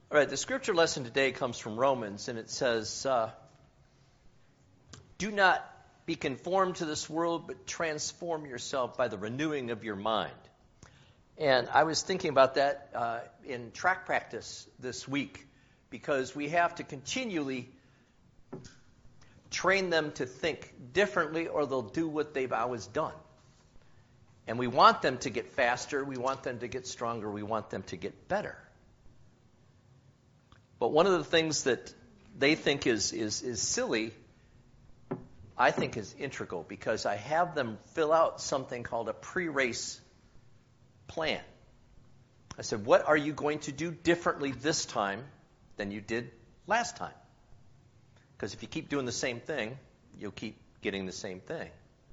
All right, the scripture lesson today comes from Romans, and it says, do not be conformed to this world, but transform yourself by the renewing of your mind. And I was thinking about that in track practice this week, because we have to continually train them to think differently, or they'll do what they've always done. And we want them to get faster, we want them to get stronger, we want them to get better. But one of the things that they think is silly, I think is integral, because I have them fill out something called a pre-race plan. I said, what are you going to do differently this time than you did last time? Because if you keep doing the same thing, you'll keep getting the same thing.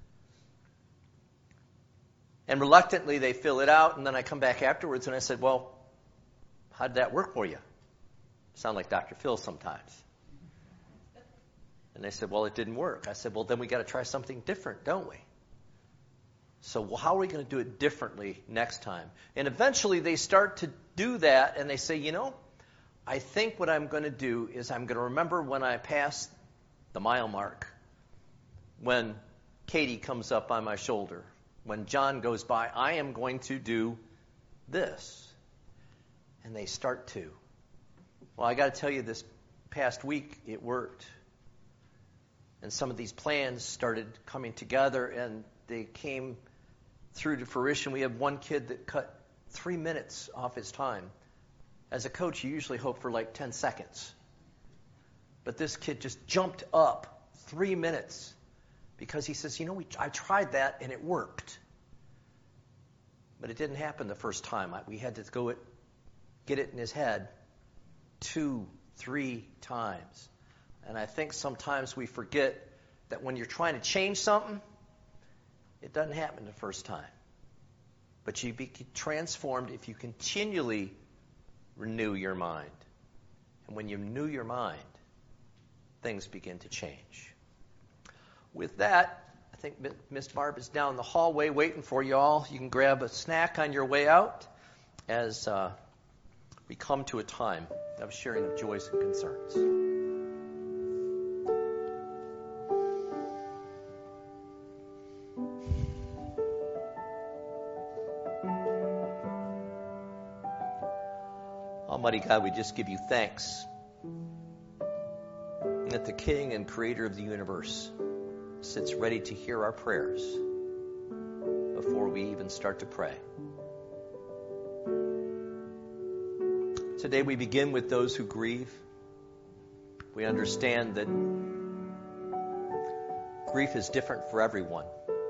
And reluctantly, they fill it out, and then I come back afterwards and I said, well, how did that work for you? Sound like Dr. Phil sometimes. And they said, well, it didn't work. I said, well, then we got to try something different, don't we? So how are we going to do it differently next time? And eventually they start to do that, and they say, I think what I'm going to do is I'm going to remember when I pass the mile mark, when Katie comes up on my shoulder, when John goes by, I am going to do this. And they start to. Well, I got to tell you, this past week, it worked. And some of these plans started coming together, and they came through to fruition. We had one kid that cut 3 minutes off his time. As a coach, you usually hope for like 10 seconds. But this kid just jumped up 3 minutes because he says, I tried that, and it worked. But it didn't happen the first time. We had to get it in his head 2, 3 times. And I think sometimes we forget that when you're trying to change something, it doesn't happen the first time. But you be transformed if you continually renew your mind. And when you renew your mind, things begin to change. With that, I think Miss Barb is down the hallway waiting for you all. You can grab a snack on your way out as we come to a time of sharing of joys and concerns. Almighty God, we just give you thanks that the King and Creator of the universe sits ready to hear our prayers before we even start to pray. Today we begin with those who grieve. We understand that grief is different for everyone.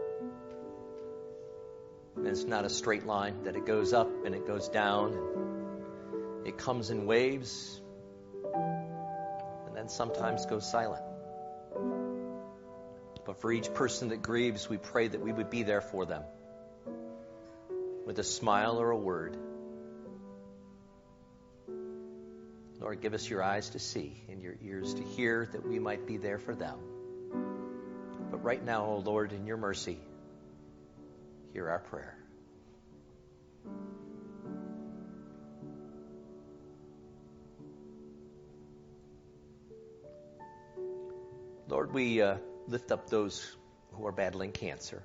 And it's not a straight line, that it goes up and it goes down. And it comes in waves and then sometimes goes silent. But for each person that grieves, we pray that we would be there for them with a smile or a word. Lord, give us your eyes to see and your ears to hear, that we might be there for them. But right now, O Lord, in your mercy, hear our prayer. Lord, we lift up those who are battling cancer.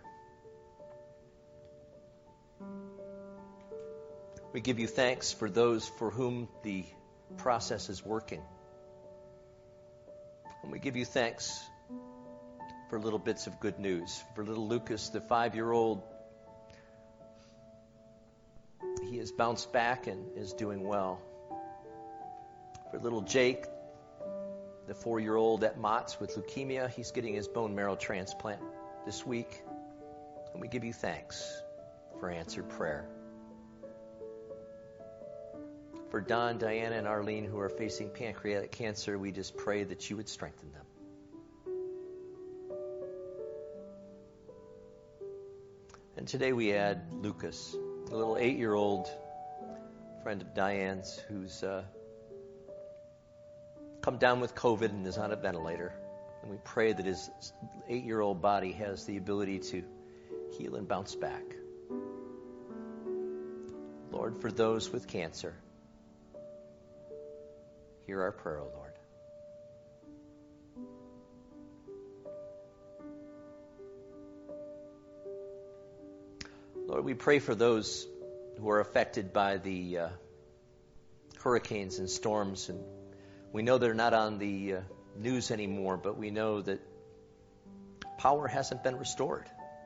We give you thanks for those for whom the process is working. And we give you thanks for little bits of good news. For little Lucas, the 5-year-old, he has bounced back and is doing well. For little Jake, the 4-year-old at Mott's with leukemia, he's getting his bone marrow transplant this week. And we give you thanks for answered prayer. For Don, Diana, and Arlene, who are facing pancreatic cancer, we just pray that you would strengthen them. And today we add Lucas, a little 8-year-old friend of Diane's who's come down with COVID and is on a ventilator. And we pray that his 8-year-old body has the ability to heal and bounce back. Lord, for those with cancer, Hear our prayer, O Lord. Lord, we pray for those who are affected by the hurricanes and storms. And we know they're not on the news anymore, but we know that power hasn't been restored.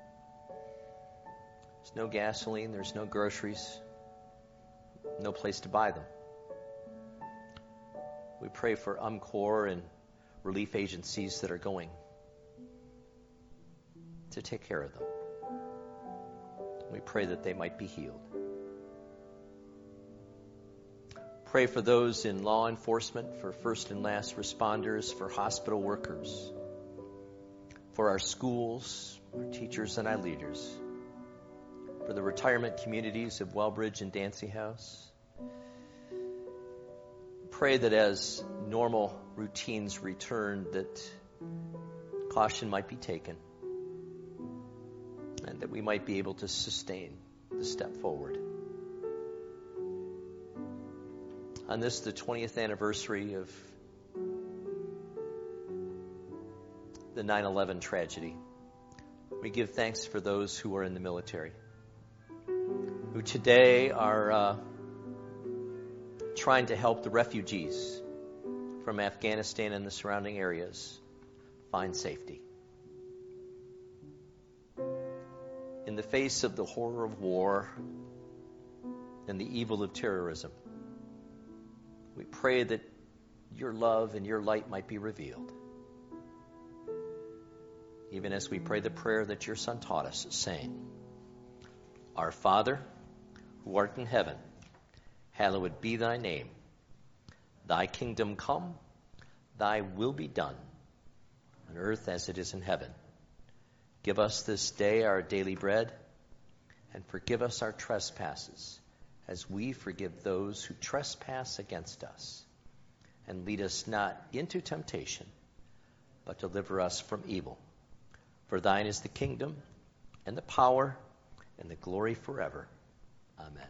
There's no gasoline, there's no groceries, no place to buy them. We pray for UMCOR and relief agencies that are going to take care of them. We pray that they might be healed. Pray for those in law enforcement, for first and last responders, for hospital workers, for our schools, our teachers and our leaders, for the retirement communities of Wellbridge and Dancy House. Pray that as normal routines return, that caution might be taken and that we might be able to sustain the step forward. On this, the 20th anniversary of the 9/11 tragedy, we give thanks for those who are in the military, who today are trying to help the refugees from Afghanistan and the surrounding areas find safety. In the face of the horror of war and the evil of terrorism, we pray that your love and your light might be revealed. Even as we pray the prayer that your Son taught us, saying, Our Father, who art in heaven, hallowed be thy name. Thy kingdom come, thy will be done, on earth as it is in heaven. Give us this day our daily bread, and forgive us our trespasses, as we forgive those who trespass against us. And lead us not into temptation, but deliver us from evil. For thine is the kingdom, and the power, and the glory forever. Amen.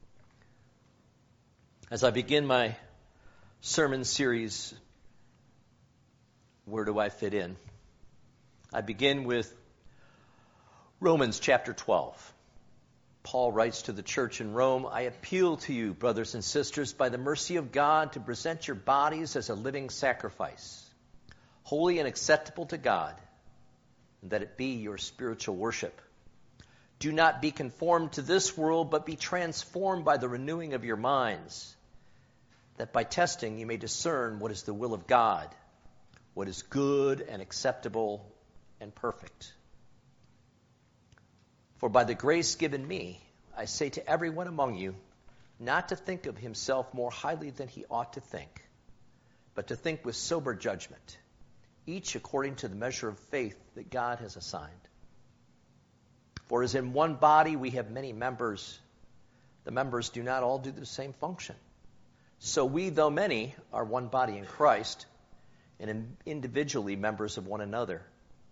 As I begin my sermon series, Where Do I Fit In? I begin with Romans chapter 12. Paul writes to the church in Rome, I appeal to you, brothers and sisters, by the mercy of God, to present your bodies as a living sacrifice, holy and acceptable to God, and that it be your spiritual worship. Do not be conformed to this world, but be transformed by the renewing of your minds, that by testing you may discern what is the will of God, what is good and acceptable and perfect. For by the grace given me, I say to everyone among you, not to think of himself more highly than he ought to think, but to think with sober judgment, each according to the measure of faith that God has assigned. For as in one body we have many members, the members do not all do the same function. So we, though many, are one body in Christ, and individually members of one another,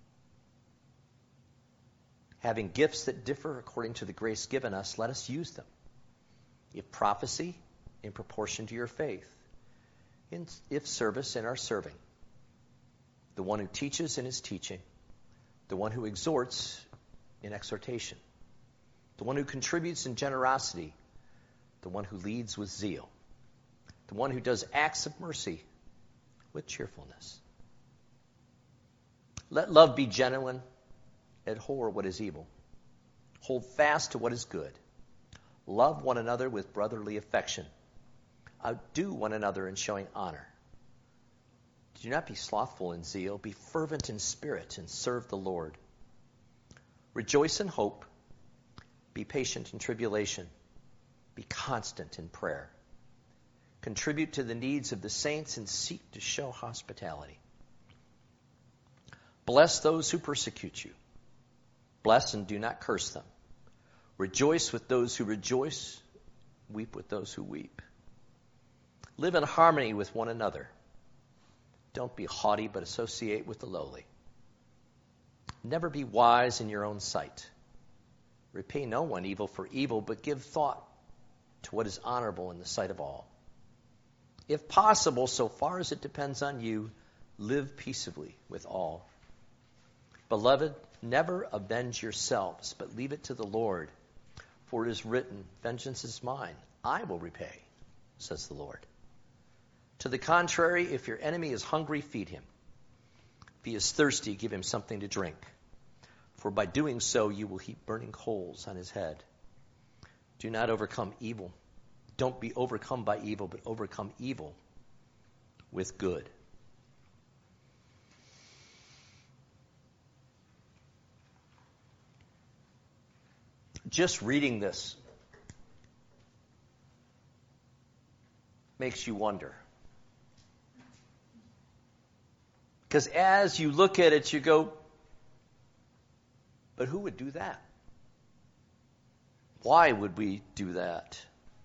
having gifts that differ according to the grace given us, let us use them. If prophecy, in proportion to your faith. If service, in our serving. The one who teaches, in his teaching. The one who exhorts, in exhortation. The one who contributes in generosity. The one who leads with zeal. The one who does acts of mercy with cheerfulness. Let love be genuine. Abhor what is evil. Hold fast to what is good. Love one another with brotherly affection. Outdo one another in showing honor. Do not be slothful in zeal. Be fervent in spirit and serve the Lord. Rejoice in hope. Be patient in tribulation. Be constant in prayer. Contribute to the needs of the saints and seek to show hospitality. Bless those who persecute you. Bless and do not curse them. Rejoice with those who rejoice. Weep with those who weep. Live in harmony with one another. Don't be haughty, but associate with the lowly. Never be wise in your own sight. Repay no one evil for evil, but give thought to what is honorable in the sight of all. If possible, so far as it depends on you, live peaceably with all. Beloved, never avenge yourselves, but leave it to the Lord. For it is written, vengeance is mine, I will repay, says the Lord. To the contrary, if your enemy is hungry, feed him. If he is thirsty, give him something to drink. For by doing so, you will heap burning coals on his head. Do not overcome evil. Don't be overcome by evil, but overcome evil with good. Just reading this makes you wonder. Because as you look at it, you go, but who would do that? Why would we do that?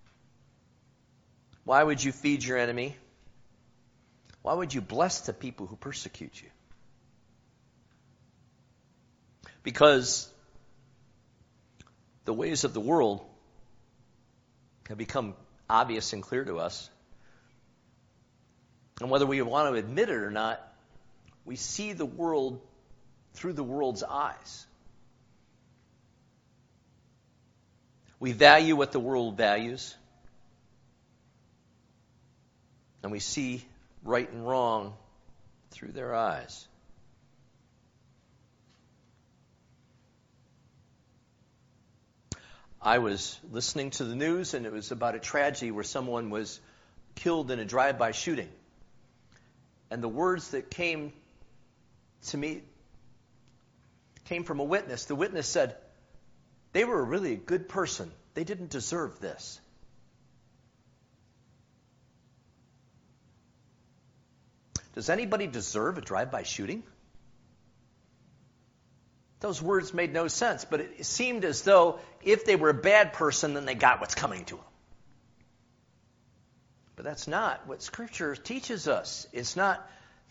Why would you feed your enemy? Why would you bless the people who persecute you? Because the ways of the world have become obvious and clear to us. And whether we want to admit it or not, we see the world through the world's eyes. We value what the world values. And we see right and wrong through their eyes. I was listening to the news, and it was about a tragedy where someone was killed in a drive-by shooting. And the words that came to me came from a witness. The witness said, they were a really good person. They didn't deserve this. Does anybody deserve a drive-by shooting? Those words made no sense, but it seemed as though if they were a bad person, then they got what's coming to them. But that's not what Scripture teaches us. It's not.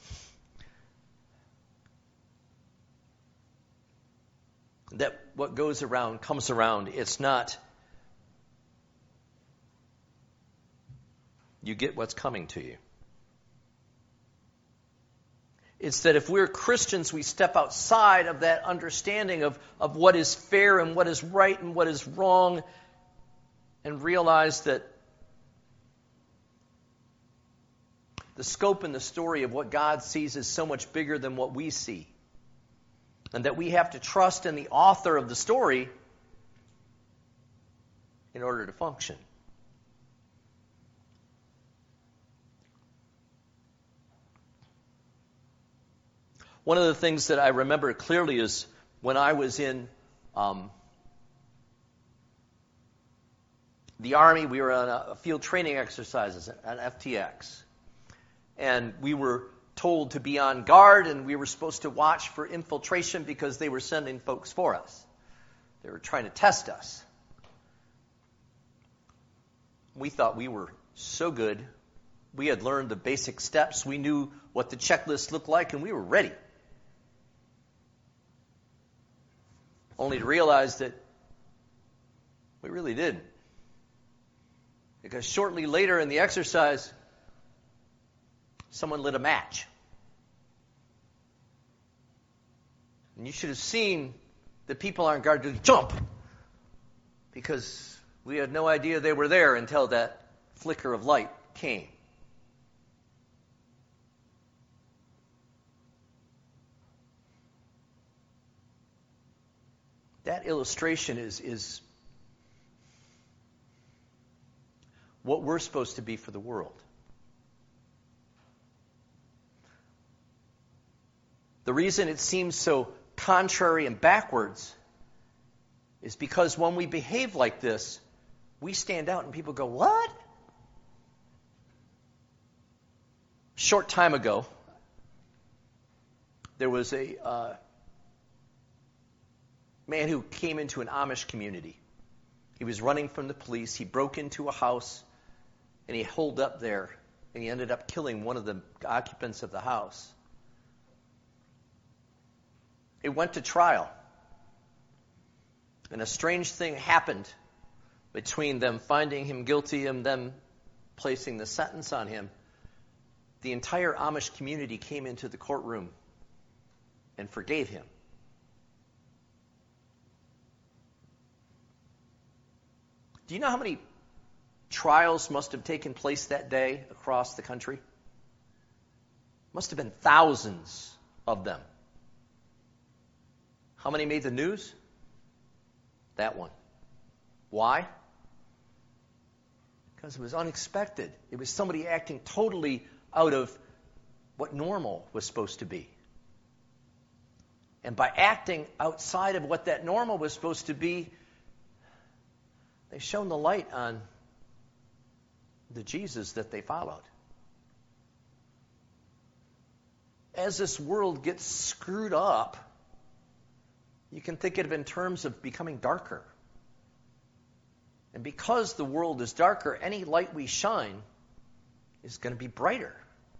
That what goes around comes around. It's not. You get what's coming to you. It's that if we're Christians, we step outside of that understanding of what is fair and what is right and what is wrong, and realize that the scope and the story of what God sees is so much bigger than what we see. And that we have to trust in the author of the story in order to function. One of the things that I remember clearly is when I was in the Army, we were on a field training exercises on FTX. And we were told to be on guard, and we were supposed to watch for infiltration because they were sending folks for us. They were trying to test us. We thought we were so good. We had learned the basic steps. We knew what the checklist looked like, and we were ready. Only to realize that we really didn't. Because shortly later in the exercise, someone lit a match. And you should have seen the people on guard just jump. Because we had no idea they were there until that flicker of light came. That illustration is what we're supposed to be for the world. The reason it seems so contrary and backwards is because when we behave like this, we stand out and people go, what? A short time ago, there was a man who came into an Amish community. He was running from the police. He broke into a house, and he holed up there, and he ended up killing one of the occupants of the house. It went to trial. And a strange thing happened between them finding him guilty and them placing the sentence on him. the entire Amish community came into the courtroom and forgave him. Do you know how many trials must have taken place that day across the country? Must have been thousands of them. How many made the news? That one. Why? Because it was unexpected. It was somebody acting totally out of what normal was supposed to be. And by acting outside of what that normal was supposed to be, they shone the light on the Jesus that they followed. As this world gets screwed up, you can think of it in terms of becoming darker. And because the world is darker, any light we shine is going to be brighter.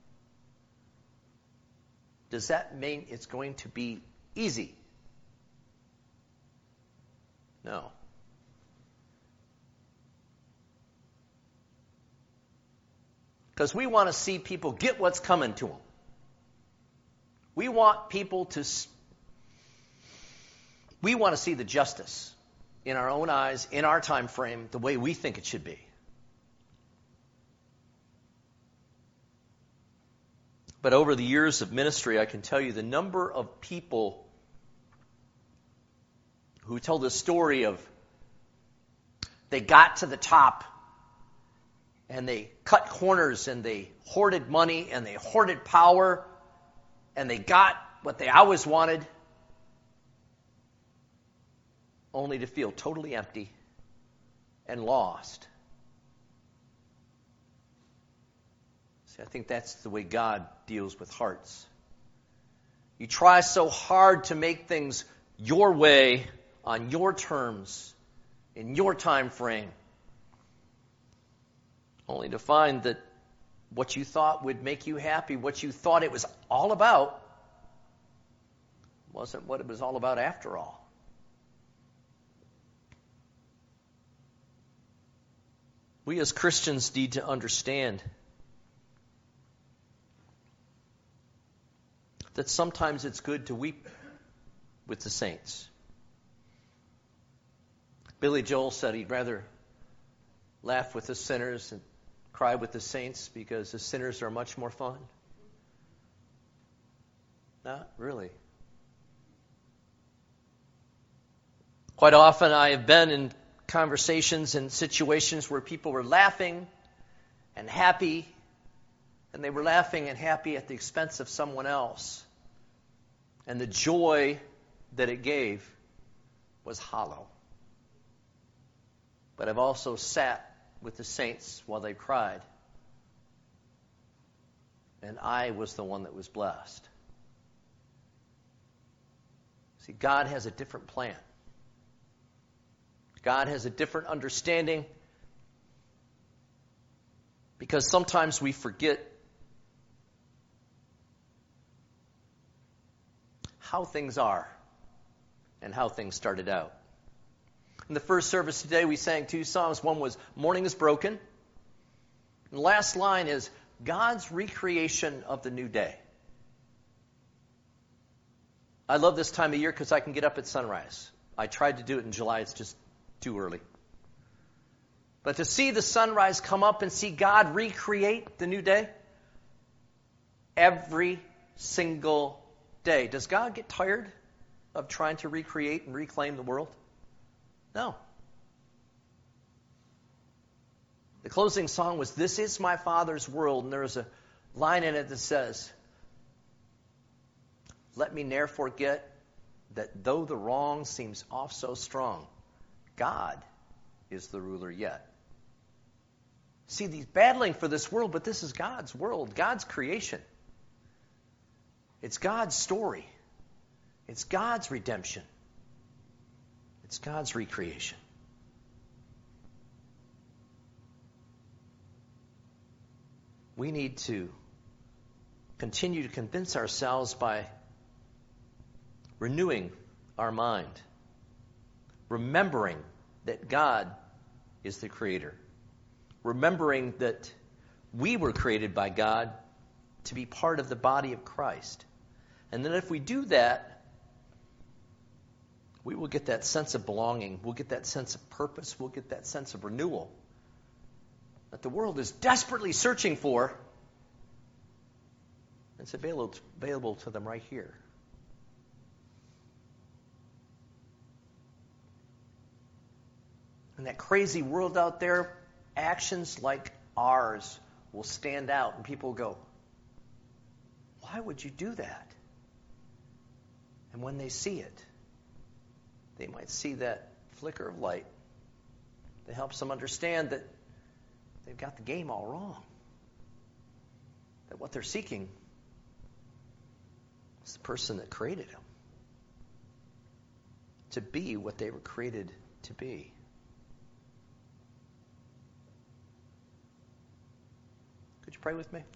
Does that mean it's going to be easy? No. Because we want to see people get what's coming to them. We want people to... We want to see the justice in our own eyes, in our time frame, the way we think it should be. But over the years of ministry, I can tell you the number of people who tell the story of they got to the top and they cut corners and they hoarded money and they hoarded power and they got what they always wanted, only to feel totally empty and lost. See, I think that's the way God deals with hearts. You try so hard to make things your way, on your terms, in your time frame, only to find that what you thought would make you happy, what you thought it was all about, wasn't what it was all about after all. We as Christians need to understand that sometimes it's good to weep with the saints. Billy Joel said he'd rather laugh with the sinners and cry with the saints because the sinners are much more fun. Not really. Quite often I have been in conversations and situations where people were laughing and happy, and they were laughing and happy at the expense of someone else. And the joy that it gave was hollow. But I've also sat with the saints while they cried, and I was the one that was blessed. See, God has a different plan. God has a different understanding, because sometimes we forget how things are and how things started out. In the first service today, we sang two songs. One was Morning is Broken. And the last line is God's recreation of the new day. I love this time of year because I can get up at sunrise. I tried to do it in July. It's just too early. But to see the sunrise come up and see God recreate the new day every single day. Does God get tired of trying to recreate and reclaim the world? No. The closing song was, This is my Father's world, and there is a line in it that says, Let me ne'er forget that though the wrong seems oft so strong, God is the ruler yet. See, he's battling for this world, but this is God's world, God's creation. It's God's story. It's God's redemption. It's God's recreation. We need to continue to convince ourselves by renewing our mind, remembering that God is the creator, remembering that we were created by God to be part of the body of Christ. And then if we do that, we will get that sense of belonging. We'll get that sense of purpose. We'll get that sense of renewal that the world is desperately searching for. It's available to them right here. In that crazy world out there, actions like ours will stand out, and people will go, why would you do that? And when they see it, they might see that flicker of light that helps them understand that they've got the game all wrong. That what they're seeking is the person that created them. To be what they were created to be. Could you pray with me?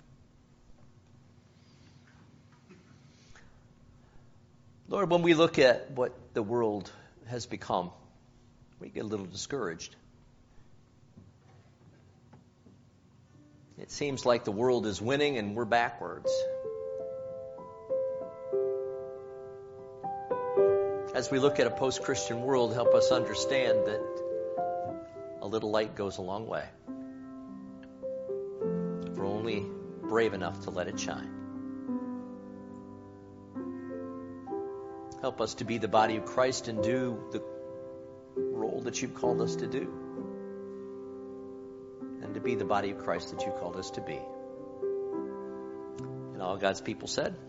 Lord, when we look at what the world has become, we get a little discouraged. It seems like the world is winning and we're backwards. As we look at a post-Christian world, help us understand that a little light goes a long way. If we're only brave enough to let it shine. Help us to be the body of Christ and do the role that you've called us to do. And to be the body of Christ that you called us to be. And all God's people said?